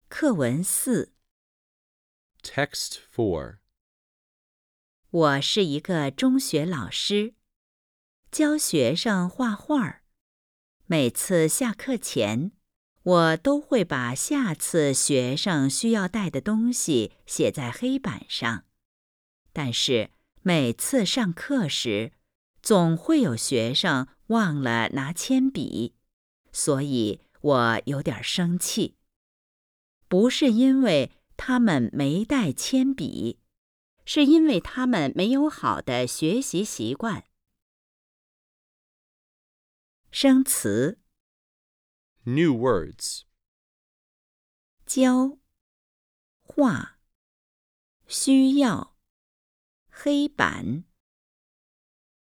课文4。 Text 4. 我是一个中学老师，教学生画画。每次下课前，我都会把下次学生需要带的东西写在黑板上。但是每次上课时，总会有学生忘了拿铅笔，所以我有点生气。不是因为他们没带铅笔，是因为他们没有好的学习习惯。生词 New words. 教、画、需要、黑板。